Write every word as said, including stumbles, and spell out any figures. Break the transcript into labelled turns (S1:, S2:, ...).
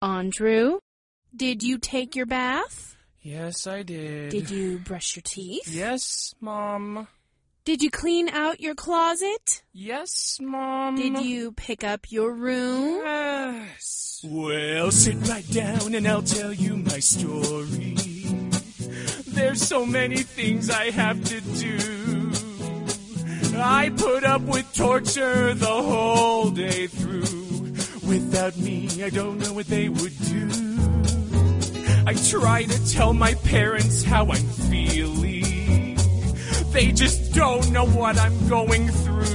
S1: Andrew, did you take your bath?
S2: Yes, I did.
S1: Did you brush your teeth?
S2: Yes, Mom.
S1: Did you clean out your closet?
S2: Yes, Mom.
S1: Did you pick up your room?
S2: Yes. Well, sit right down and I'll tell you my story. There's so many things I have to do. I put up with torture the whole day through. Without me, I don't know what they would do. I try to tell my parents how I'm feeling. They just don't know what I'm going through.